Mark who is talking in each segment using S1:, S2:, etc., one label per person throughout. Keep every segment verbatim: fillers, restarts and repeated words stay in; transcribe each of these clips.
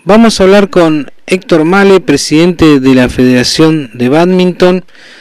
S1: Vamos a hablar con Héctor Male, presidente de la Federación de Bádminton.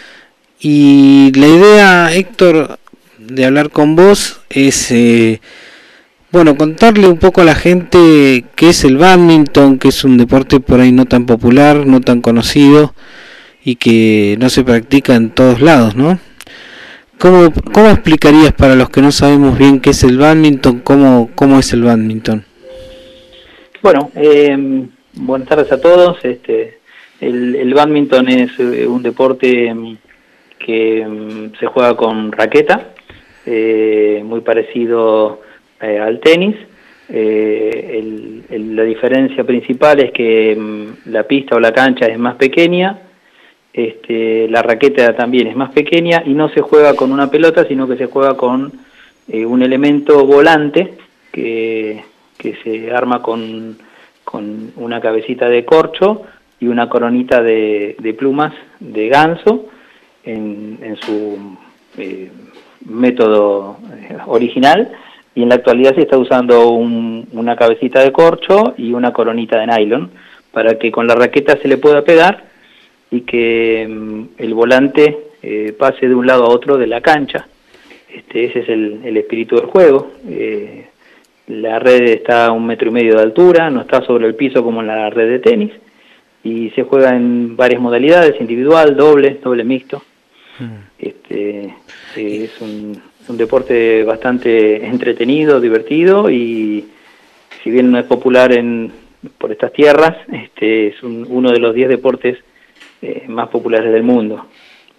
S1: Y la idea, Héctor, de hablar con vos es, eh, bueno, contarle un poco a la gente qué es el bádminton, que es un deporte por ahí no tan popular, no tan conocido y que no se practica en todos lados, ¿no? ¿Cómo, cómo explicarías para los que no sabemos bien qué es el bádminton, cómo, cómo es el bádminton?
S2: Bueno, eh, buenas tardes a todos. Este, el, el bádminton es un deporte que um, se juega con raqueta, eh, muy parecido eh, al tenis. Eh, el, el, la diferencia principal es que um, la pista o la cancha es más pequeña, este, la raqueta también es más pequeña y no se juega con una pelota, sino que se juega con eh, un elemento volante que... que se arma con, con una cabecita de corcho y una coronita de, de plumas de ganso en, en su eh, método original, y en la actualidad se está usando un, una cabecita de corcho y una coronita de nylon para que con la raqueta se le pueda pegar y que um, el volante eh, pase de un lado a otro de la cancha. Este, ese es el, el espíritu del juego. Eh, La red está a un metro y medio de altura, no está sobre el piso como en la red de tenis, y se juega en varias modalidades: individual, doble, doble mixto. Mm. Este, eh, es un, un deporte bastante entretenido, divertido, y si bien no es popular en, por estas tierras, este, es un, uno de los diez deportes eh, más populares del mundo.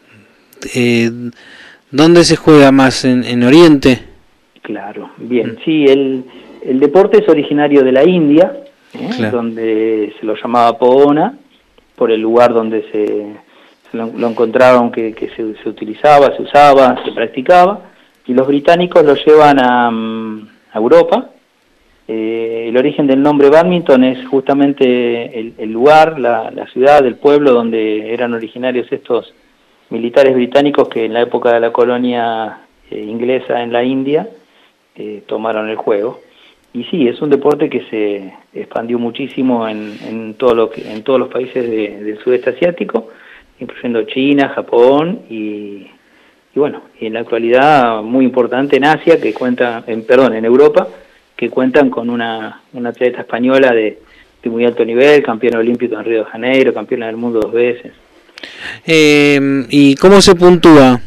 S1: Eh, ¿Dónde se juega más? ¿En, en Oriente?
S2: Claro, bien, mm. sí, el, el deporte es originario de la India, ¿eh? Claro. Donde se lo llamaba Pohona, por el lugar donde se, se lo, lo encontraron que, que se, se utilizaba, se usaba, se practicaba, y los británicos lo llevan a, a Europa. Eh, el origen del nombre bádminton es justamente el, el lugar, la, la ciudad, el pueblo donde eran originarios estos militares británicos que en la época de la colonia eh, inglesa en la India Eh, tomaron el juego. Y sí, es un deporte que se expandió muchísimo en, en, todo lo que, en todos los países de, del sudeste asiático, incluyendo China, Japón y, y bueno, y en la actualidad muy importante en Asia, que cuenta, en, perdón, en Europa, que cuentan con una, una atleta española de, de muy alto nivel, campeona olímpica en Río de Janeiro, campeona del mundo dos veces.
S1: Eh, ¿Y cómo se puntúa?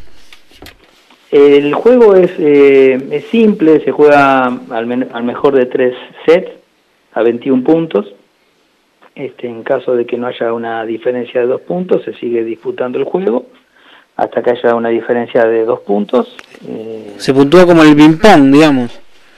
S2: El juego es, eh, es simple, se juega al, men al mejor de tres sets a veintiún puntos. Este, en caso de que no haya una diferencia de dos puntos, se sigue disputando el juego hasta que haya una diferencia de dos puntos. Eh,
S1: se puntúa como el ping-pong, digamos.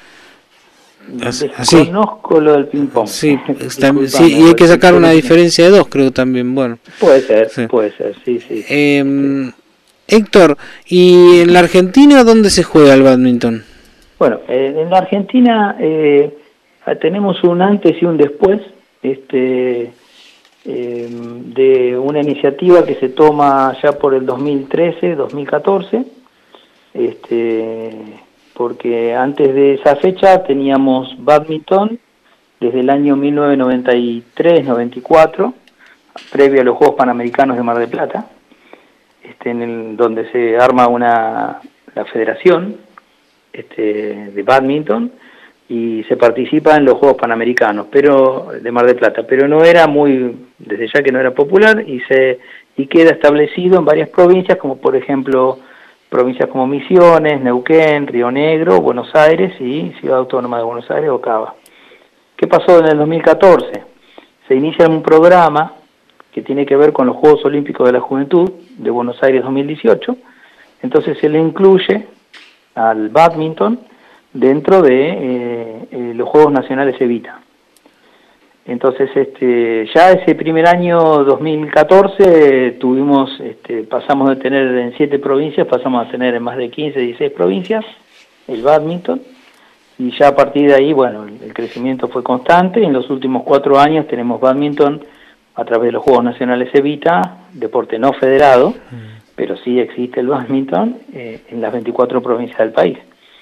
S2: Así. Conozco lo del ping-pong.
S1: Sí, sí, y hay que sacar una diferencia de dos, creo también. Bueno,
S2: puede ser, sí. puede ser, sí, sí.
S1: Eh, sí. Héctor, ¿y en la Argentina dónde se juega el bádminton?
S2: Bueno, eh, en la Argentina eh, tenemos un antes y un después este, eh, de una iniciativa que se toma ya por el dos mil trece, dos mil catorce, este, porque antes de esa fecha teníamos bádminton desde el año mil novecientos noventa y tres noventa y cuatro, previo a los Juegos Panamericanos de Mar del Plata. Este, en el, donde se arma una la federación este, de bádminton y se participa en los Juegos Panamericanos pero de Mar del Plata, pero no era muy, desde ya que no era popular, y se y queda establecido en varias provincias, como por ejemplo provincias como Misiones, Neuquén, Río Negro, Buenos Aires y Ciudad Autónoma de Buenos Aires o Cava. ¿Qué pasó en el dos mil catorce? Se inicia un programa que tiene que ver con los Juegos Olímpicos de la Juventud de Buenos Aires dos mil dieciocho, entonces se le incluye al bádminton dentro de eh, eh, los Juegos Nacionales Evita. Entonces este, ya ese primer año dos mil catorce tuvimos, este, pasamos de tener en siete provincias, pasamos a tener en más de quince, dieciséis provincias el bádminton, y ya a partir de ahí, bueno, el crecimiento fue constante, y en los últimos cuatro años tenemos bádminton a través de los Juegos Nacionales Evita, deporte no federado, mm. pero sí existe el bádminton eh, en las veinticuatro provincias del país.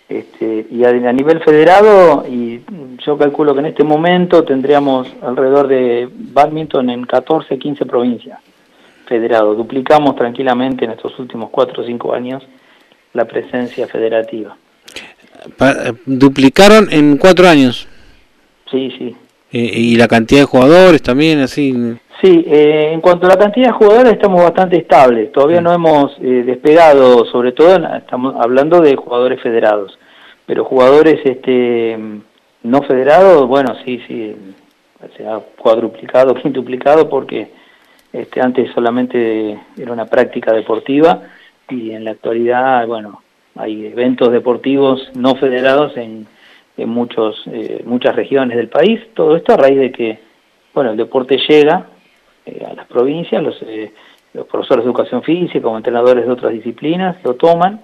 S2: Este, y a, a nivel federado, y yo calculo que en este momento tendríamos alrededor de bádminton en catorce, quince provincias federado. Duplicamos tranquilamente en estos últimos cuatro o cinco años la presencia federativa.
S1: Pa ¿Duplicaron en cuatro años?
S2: Sí, sí.
S1: Eh, ¿Y la cantidad de jugadores también, así?
S2: Sí, eh, en cuanto a la cantidad de jugadores estamos bastante estables. Todavía no hemos eh, despegado, sobre todo estamos hablando de jugadores federados. Pero jugadores este no federados, bueno, sí, sí, se ha cuadruplicado, quintuplicado, porque este antes solamente era una práctica deportiva y en la actualidad, bueno, hay eventos deportivos no federados en, en muchos eh, muchas regiones del país. Todo esto a raíz de que, bueno, el deporte llega eh, a las provincias, los, eh, los profesores de educación física como entrenadores de otras disciplinas lo toman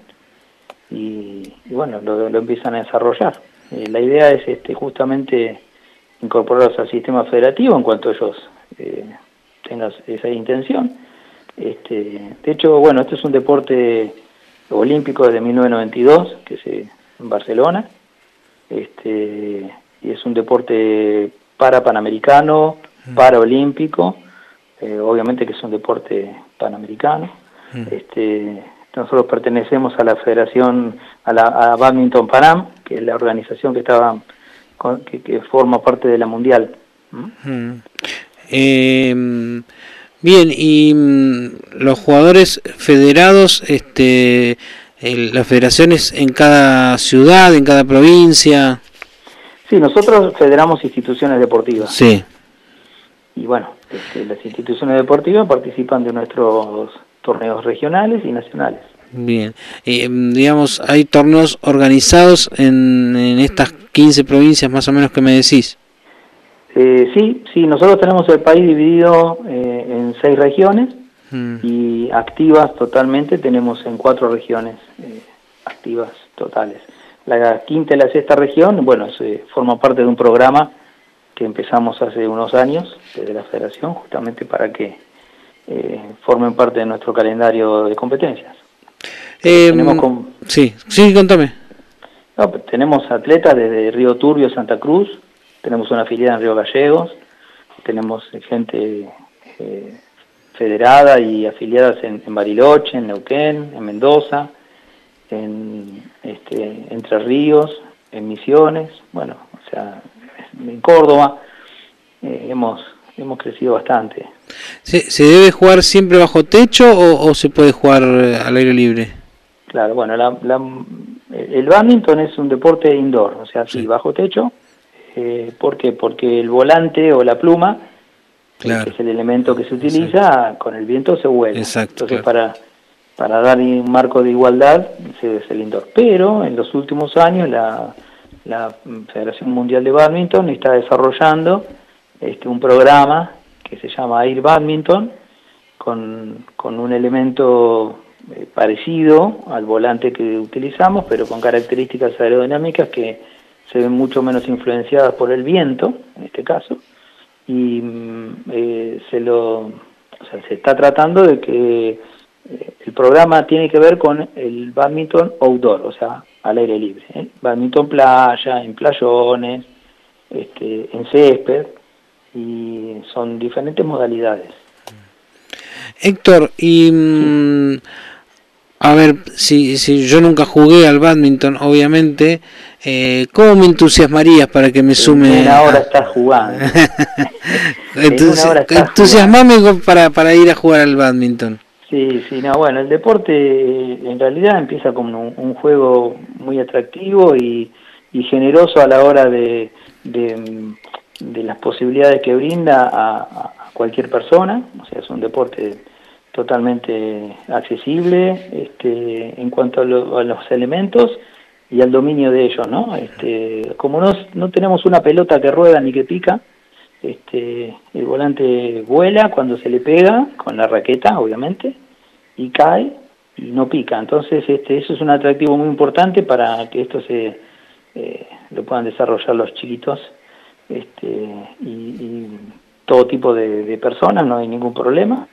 S2: y, y bueno, lo, lo empiezan a desarrollar. Eh, la idea es este justamente incorporarlos al sistema federativo en cuanto ellos eh, tengan esa intención. Este, de hecho, bueno, este es un deporte olímpico desde mil novecientos noventa y dos, que es en Barcelona, este, y es un deporte para panamericano, paraolímpico, eh, obviamente que es un deporte panamericano. Mm. Este, nosotros pertenecemos a la Federación, a la a Badminton Panam, que es la organización que estaba que, que forma parte de la Mundial.
S1: ¿Mm? Eh, bien, y los jugadores federados, este, el, las federaciones en cada ciudad, en cada provincia.
S2: Sí, nosotros federamos instituciones deportivas.
S1: Sí.
S2: Y bueno, este, las instituciones deportivas participan de nuestros torneos regionales y nacionales.
S1: Bien, eh, digamos, ¿hay torneos organizados en, en estas quince provincias más o menos que me decís?
S2: Eh, sí, sí, nosotros tenemos el país dividido eh, en seis regiones mm. y activas totalmente tenemos en cuatro regiones eh, activas totales. La quinta y la sexta región, bueno, se forma parte de un programa que empezamos hace unos años desde la Federación, justamente para que eh, formen parte de nuestro calendario de competencias.
S1: Eh, tenemos con... Sí, sí, contame.
S2: No, tenemos atletas desde Río Turbio, Santa Cruz, tenemos una afiliada en Río Gallegos, tenemos gente eh, federada y afiliadas en, en Bariloche, en Neuquén, en Mendoza, en este, Entre Ríos, en Misiones, bueno, o sea, en Córdoba, eh, hemos hemos crecido bastante.
S1: ¿Se, se debe jugar siempre bajo techo o, o se puede jugar al aire libre?
S2: Claro, bueno, la, la, el bádminton es un deporte indoor, o sea, sí, sí bajo techo. Eh, ¿Por qué? Porque el volante o la pluma, claro, que es el elemento que se utiliza, exacto, con el viento se vuela.
S1: Exacto,
S2: entonces,
S1: claro,
S2: para para dar un marco de igualdad, se es el indoor. Pero en los últimos años la, la Federación Mundial de Bádminton está desarrollando este, un programa que se llama Air Badminton, con, con un elemento eh, parecido al volante que utilizamos, pero con características aerodinámicas que se ven mucho menos influenciadas por el viento, en este caso, y eh, se lo, o sea, se está tratando de que eh, el programa tiene que ver con el bádminton outdoor, o sea, al aire libre, ¿eh? Bádminton playa, en playones, este, en césped, y son diferentes modalidades.
S1: Héctor, y sí. A ver, si, si yo nunca jugué al bádminton, obviamente, eh, ¿cómo me entusiasmarías para que me sume?
S2: En una hora a... estás jugando.
S1: Entonces, entusiasmame para, para ir a jugar al bádminton.
S2: Sí, sí, no, bueno, el deporte en realidad empieza como un, un juego muy atractivo y, y generoso a la hora de, de, de las posibilidades que brinda a, a cualquier persona, o sea, es un deporte totalmente accesible este, en cuanto a, lo, a los elementos y al dominio de ellos, ¿no? Este, como no, no tenemos una pelota que rueda ni que pica, este, el volante vuela cuando se le pega, con la raqueta, obviamente, y cae y no pica. Entonces, este, eso es un atractivo muy importante para que esto se eh, lo puedan desarrollar los chiquitos este, y, y todo tipo de, de personas, no hay ningún problema.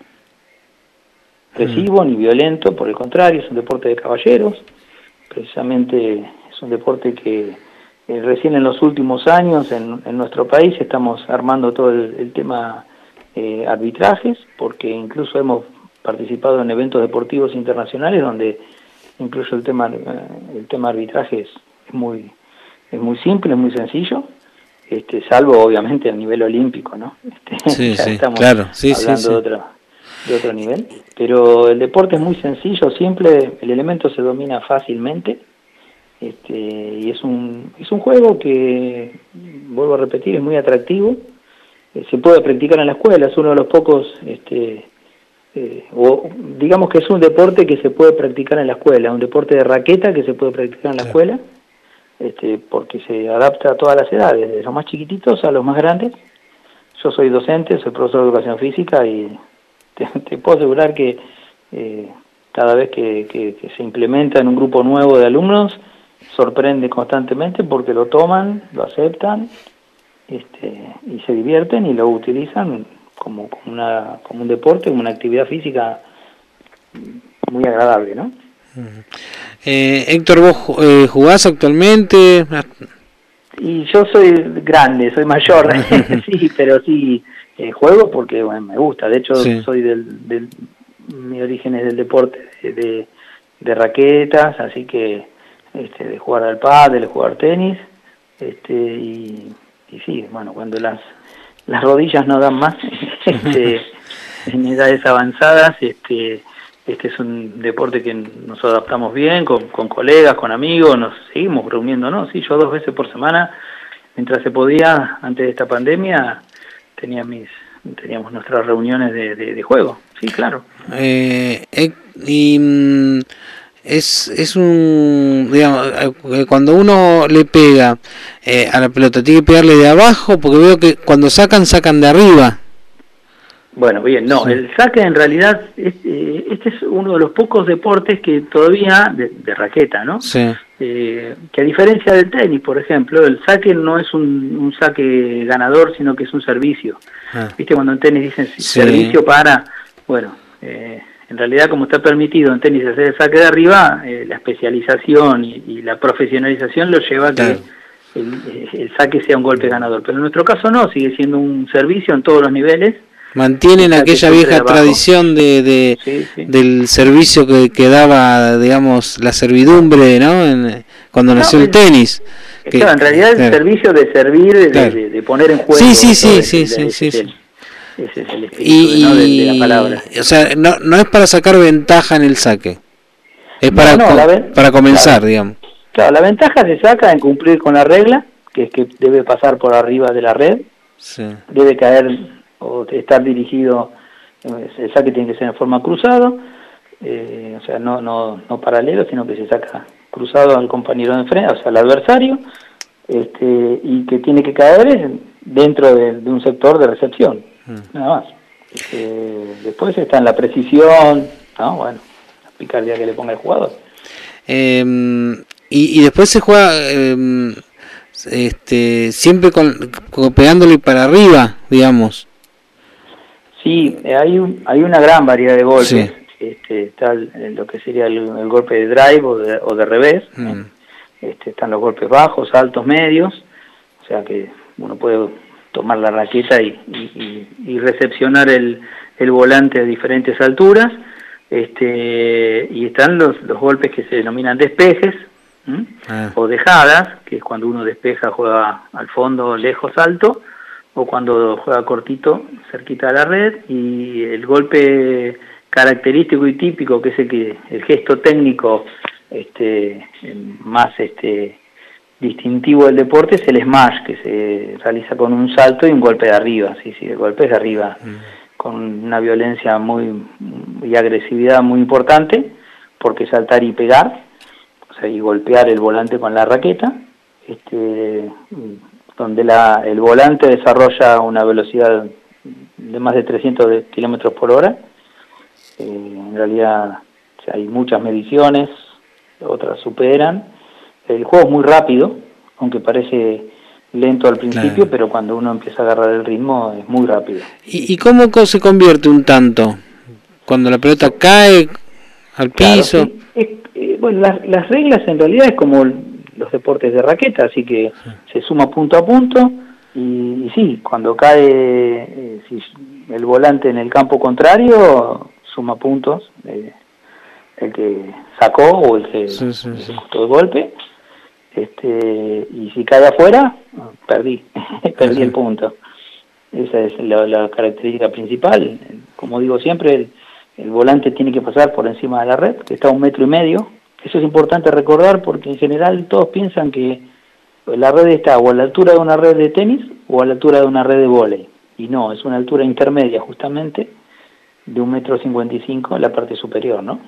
S2: Agresivo ni violento, por el contrario, es un deporte de caballeros, precisamente es un deporte que eh, recién en los últimos años en, en nuestro país estamos armando todo el, el tema eh, arbitrajes, porque incluso hemos participado en eventos deportivos internacionales donde incluso el tema el tema arbitraje es, es muy es muy simple, es muy sencillo, este, salvo obviamente a nivel olímpico, ¿no? Este,
S1: sí,
S2: ya
S1: sí,
S2: estamos
S1: claro, sí,
S2: hablando
S1: sí, sí.
S2: de otro de otro nivel, pero el deporte es muy sencillo, simple, el elemento se domina fácilmente, este, y es un es un juego que, vuelvo a repetir, es muy atractivo, eh, se puede practicar en la escuela, es uno de los pocos este Eh, o digamos que es un deporte que se puede practicar en la escuela, un deporte de raqueta que se puede practicar en la escuela, este, porque se adapta a todas las edades, desde los más chiquititos a los más grandes. Yo soy docente, soy profesor de educación física y te, te puedo asegurar que eh, cada vez que, que, que se implementa en un grupo nuevo de alumnos, sorprende constantemente porque lo toman, lo aceptan, este, y se divierten y lo utilizan como, como, una, como un deporte, como una actividad física muy agradable, ¿no?
S1: Eh, Héctor, ¿vos eh, jugás actualmente?
S2: Y yo soy grande, soy mayor, sí, pero sí eh, juego porque bueno, me gusta. De hecho, sí. soy del, del, mi origen es del deporte de, de, de raquetas, así que este, de jugar al pádel, de jugar tenis, este, y, y sí, bueno, cuando las las rodillas no dan más, este, en edades avanzadas, este, este es un deporte que nos adaptamos bien, con, con colegas, con amigos, nos seguimos reuniendo, ¿no? Sí, yo dos veces por semana, mientras se podía, antes de esta pandemia, tenía mis, teníamos nuestras reuniones de, de, de juego, sí, claro.
S1: Eh, eh, y es, es un, digamos, cuando uno le pega eh, a la pelota, ¿tiene que pegarle de abajo? Porque veo que cuando sacan, sacan de arriba.
S2: Bueno, bien, no, sí. El saque en realidad, es, eh, este es uno de los pocos deportes que todavía, de, de raqueta, ¿no?
S1: Sí.
S2: Eh, que a diferencia del tenis, por ejemplo, el saque no es un, un saque ganador, sino que es un servicio. Ah. ¿Viste cuando en tenis dicen sí. servicio para, bueno, eh, en realidad como está permitido en tenis hacer el saque de arriba, eh, la especialización y, y la profesionalización lo lleva a que sí. el, el saque sea un golpe ganador. Pero en nuestro caso no, sigue siendo un servicio en todos los niveles.
S1: Mantienen aquella vieja tradición de, de sí, sí. del servicio que, que daba, digamos, la servidumbre, ¿no? En, cuando no, nació el, el tenis.
S2: Que, claro, en realidad claro. el servicio de servir, de,
S1: claro.
S2: de, de poner en juego.
S1: Sí, sí, sí, sí,
S2: ese,
S1: sí,
S2: ese,
S1: sí,
S2: ese, ese es el espíritu
S1: y,
S2: ¿no? de, de la palabra.
S1: O sea, no, no es para sacar ventaja en el saque, es para,
S2: no, no,
S1: com
S2: ven,
S1: para comenzar,
S2: claro,
S1: digamos.
S2: Claro, la ventaja se saca en cumplir con la regla, que es que debe pasar por arriba de la red,
S1: sí. debe
S2: caer o estar dirigido. El saque tiene que ser en forma cruzado, eh, o sea, no, no, no paralelo, sino que se saca cruzado al compañero de enfrente, o sea, al adversario, este, y que tiene que caer dentro de, de un sector de recepción, mm. nada más. Este, después está en la precisión, ¿no? Bueno, la picardía que le ponga el jugador.
S1: Eh, y, y después se juega eh, este, siempre con, con pegándole para arriba, digamos.
S2: Sí, hay un, hay una gran variedad de golpes. Sí. Este, está el, lo que sería el, el golpe de drive o de, o de revés. Mm. Este, están los golpes bajos, altos, medios. O sea que uno puede tomar la raqueta y, y, y recepcionar el, el volante a diferentes alturas. Este, y están los, los golpes que se denominan despejes ah. o dejadas, que es cuando uno despeja, juega al fondo, lejos, alto, o cuando juega cortito, cerquita de la red, y el golpe característico y típico, que es el, que, el gesto técnico este, más este, distintivo del deporte, es el smash, que se realiza con un salto y un golpe de arriba, sí, sí, el golpe es de arriba, mm. con una violencia muy y agresividad muy importante, porque saltar y pegar, o sea, y golpear el volante con la raqueta, este... donde la, el volante desarrolla una velocidad de más de trescientos kilómetros por hora. Eh, en realidad o sea, hay muchas mediciones, otras superan. El juego es muy rápido, aunque parece lento al principio, claro. pero cuando uno empieza a agarrar el ritmo es muy rápido.
S1: ¿Y, y cómo se convierte un tanto? Cuando la pelota cae al piso.
S2: Claro, sí. es, eh, bueno, las, las reglas en realidad es como los deportes de raqueta, así que se suma punto a punto, y, y sí, cuando cae eh, si el volante en el campo contrario, suma puntos, eh, el que sacó o el que
S1: sí, sí, sí.
S2: ejecutó el golpe, este, y si cae afuera, perdí, perdí Ajá. el punto. Esa es la, la característica principal. Como digo siempre, el, el volante tiene que pasar por encima de la red, que está a un metro y medio. Eso es importante recordar porque en general todos piensan que la red está o a la altura de una red de tenis o a la altura de una red de vóley. Y no, es una altura intermedia justamente, de un metro cincuenta y cinco en la parte superior, ¿no?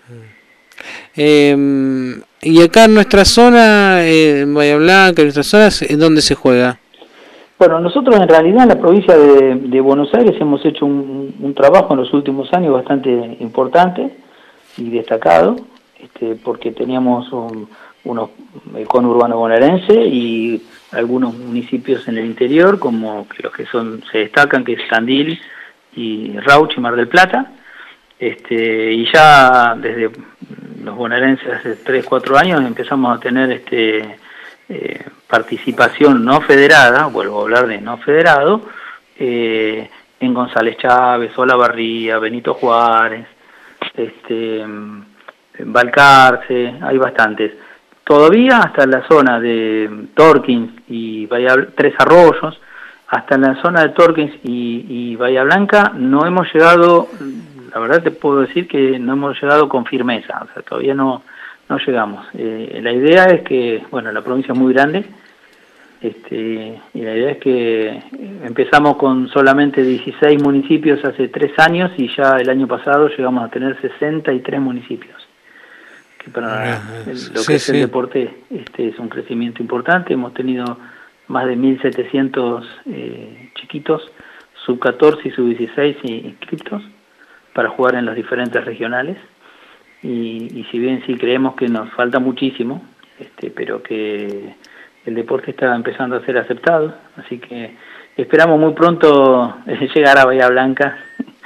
S1: Eh, y acá en nuestra zona, eh, en Bahía Blanca, en nuestras zonas, ¿en dónde se juega?
S2: Bueno, nosotros en realidad en la provincia de, de Buenos Aires hemos hecho un, un trabajo en los últimos años bastante importante y destacado, este, porque teníamos un, unos el conurbano bonaerense y algunos municipios en el interior, como que los que son se destacan, que es Tandil y Rauch y Mar del Plata, este, y ya desde los bonaerenses hace tres, cuatro años empezamos a tener este eh, participación no federada, vuelvo a hablar de no federado, eh, en González Chávez, Olavarría, Benito Juárez, este, en Balcarce, hay bastantes. Todavía hasta la zona de Torkins y Bahía, Tres Arroyos, hasta la zona de Torkins y, y Bahía Blanca no hemos llegado, la verdad te puedo decir que no hemos llegado con firmeza, o sea, todavía no, no llegamos. Eh, la idea es que, bueno, la provincia es muy grande, este, y la idea es que empezamos con solamente dieciséis municipios hace tres años y ya el año pasado llegamos a tener sesenta y tres municipios. Que para el, lo
S1: sí,
S2: que es
S1: sí.
S2: el deporte este es un crecimiento importante, hemos tenido más de mil setecientos eh, chiquitos, sub catorce y sub dieciséis inscriptos para jugar en los diferentes regionales, y, y si bien sí creemos que nos falta muchísimo, este, pero que el deporte está empezando a ser aceptado, así que esperamos muy pronto eh, llegar a Bahía Blanca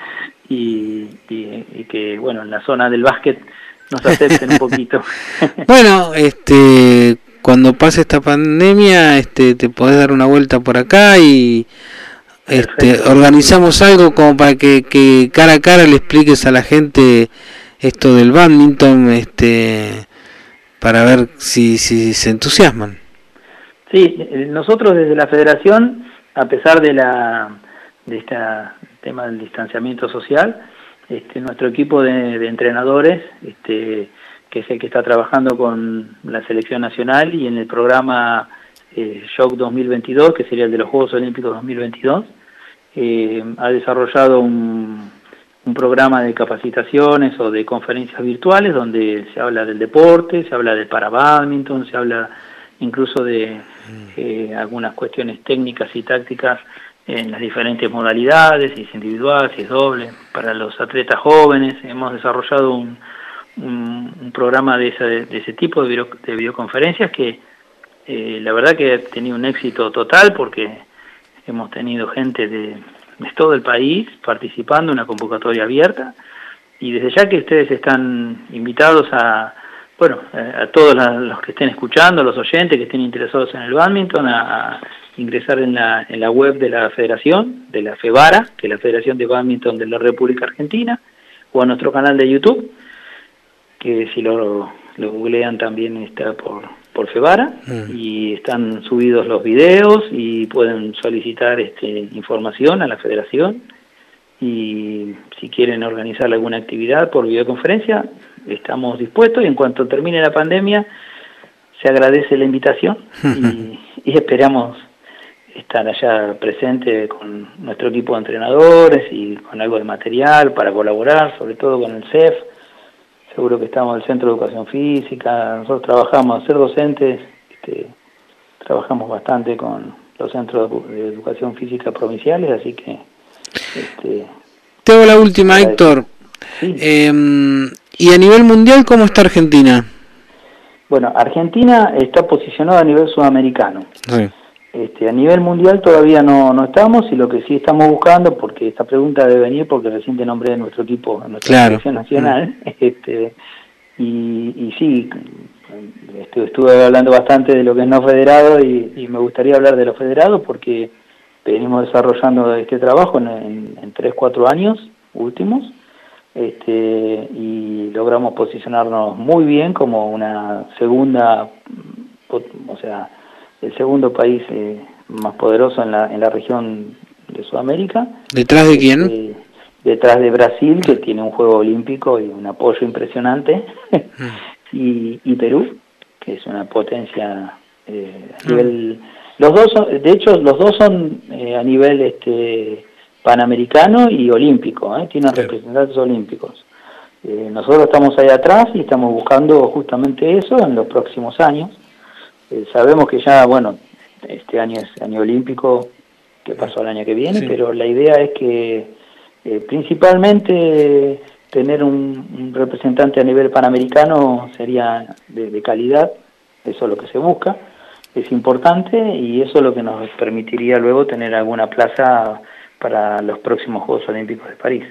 S2: y, y, y que, bueno, en la zona del básquet nos acepten un poquito.
S1: Bueno, este, cuando pase esta pandemia, este, te podés dar una vuelta por acá y este, organizamos algo como para que, que cara a cara le expliques a la gente esto del bádminton, este, para ver si, si se entusiasman.
S2: Sí, nosotros desde la federación, a pesar de la de este tema del distanciamiento social, este, nuestro equipo de, de entrenadores, este, que es el que está trabajando con la selección nacional y en el programa eh, Shock dos mil veintidós, que sería el de los Juegos Olímpicos dos mil veintidós, eh, ha desarrollado un, un programa de capacitaciones o de conferencias virtuales donde se habla del deporte, se habla del parabádminton, se habla incluso de eh, algunas cuestiones técnicas y tácticas en las diferentes modalidades, si es individual, si es doble, para los atletas jóvenes. Hemos desarrollado un, un, un programa de ese, de ese tipo de, video, de videoconferencias que eh, la verdad que ha tenido un éxito total porque hemos tenido gente de, de todo el país participando en una convocatoria abierta, y desde ya que ustedes están invitados a, bueno, a todos los que estén escuchando, los oyentes que estén interesados en el bádminton, a, a ingresar en la, en la web de la federación, de la FEBARA, que es la Federación de Bádminton de la República Argentina, o a nuestro canal de YouTube, que si lo, lo googlean también está por, por FEBARA, mm. y están subidos los videos y pueden solicitar este, información a la federación, y si quieren organizar alguna actividad por videoconferencia, estamos dispuestos, y en cuanto termine la pandemia se agradece la invitación y, y esperamos estar allá presente con nuestro equipo de entrenadores y con algo de material para colaborar, sobre todo con el C E F. Seguro que estamos en el Centro de Educación Física, nosotros trabajamos, ser docentes, este, trabajamos bastante con los centros de educación física provinciales, así que... Este,
S1: Te hago la última, Héctor. Sí. Eh, ¿Y a nivel mundial cómo está Argentina?
S2: Bueno, Argentina está posicionada a nivel sudamericano.
S1: Sí.
S2: Este, a nivel mundial todavía no, no estamos, y lo que sí estamos buscando, porque esta pregunta debe venir porque recién te nombré nuestro equipo, nuestra
S1: claro.
S2: selección nacional, mm. este, y, y sí, estuve, estuve hablando bastante de lo que es no federado y, y me gustaría hablar de lo federado porque venimos desarrollando este trabajo en, en, en tres, cuatro años últimos, este, y logramos posicionarnos muy bien como una segunda, o sea, el segundo país eh, más poderoso en la, en la región de Sudamérica.
S1: ¿Detrás de
S2: este,
S1: quién?
S2: Detrás de Brasil, que tiene un juego olímpico y un apoyo impresionante, y, y Perú, que es una potencia eh, a nivel... Los dos son, de hecho, los dos son eh, a nivel este panamericano y olímpico, ¿eh? Tienen representantes olímpicos. Eh, nosotros estamos ahí atrás y estamos buscando justamente eso en los próximos años. Eh, sabemos que ya, bueno, este año es año olímpico, que pasó el año que viene, sí. Pero la idea es que eh, principalmente tener un, un representante a nivel panamericano sería de, de calidad, eso es lo que se busca, es importante y eso es lo que nos permitiría luego tener alguna plaza para los próximos Juegos Olímpicos de París.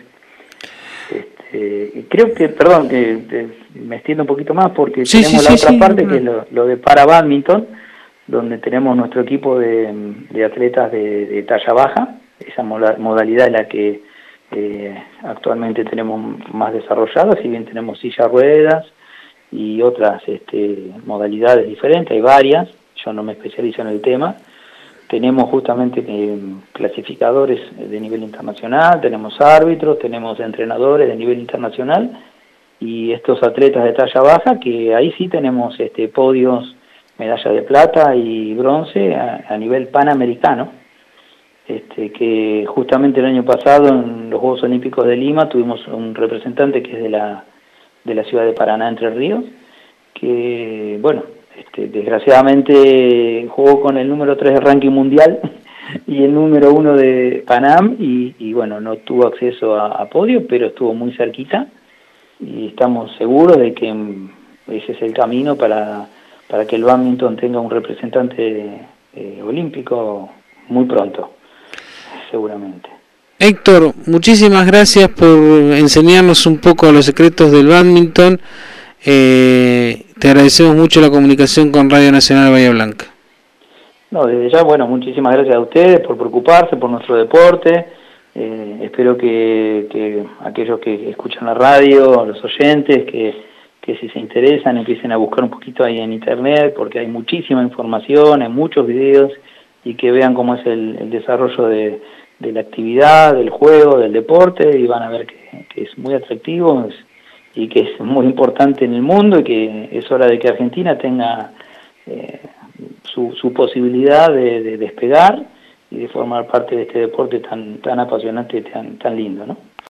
S2: Este, creo que, perdón, eh, eh, me extiendo un poquito más porque
S1: sí,
S2: tenemos
S1: sí,
S2: la
S1: sí,
S2: otra
S1: sí,
S2: parte
S1: no.
S2: que es lo, lo de para badminton, donde tenemos nuestro equipo de, de atletas de, de talla baja, esa modalidad es la que eh, actualmente tenemos más desarrollada, si bien tenemos silla ruedas y otras este, modalidades diferentes, hay varias, yo no me especializo en el tema. Tenemos justamente eh, clasificadores de nivel internacional, tenemos árbitros, tenemos entrenadores de nivel internacional y estos atletas de talla baja que ahí sí tenemos este, podios, medalla de plata y bronce a, a nivel panamericano, este, que justamente el año pasado en los Juegos Olímpicos de Lima tuvimos un representante que es de la, de la ciudad de Paraná, Entre Ríos, que bueno, Este, desgraciadamente jugó con el número tres de ranking mundial y el número uno de Panam y, y bueno, no tuvo acceso a, a podio, pero estuvo muy cerquita y estamos seguros de que ese es el camino para, para que el bádminton tenga un representante eh, olímpico muy pronto, seguramente.
S1: Héctor, muchísimas gracias por enseñarnos un poco los secretos del bádminton. Eh, te agradecemos mucho la comunicación con Radio Nacional Bahía Blanca.
S2: No, desde ya, bueno, muchísimas gracias a ustedes por preocuparse por nuestro deporte. Eh, espero que, que aquellos que escuchan la radio, los oyentes, que, que si se interesan empiecen a buscar un poquito ahí en internet, porque hay muchísima información, hay muchos videos, y que vean cómo es el, el desarrollo de, de la actividad, del juego, del deporte, y van a ver que, que es muy atractivo, es, y que es muy importante en el mundo y que es hora de que Argentina tenga eh, su, su posibilidad de, de despegar y de formar parte de este deporte tan, tan apasionante y tan, tan lindo, ¿no?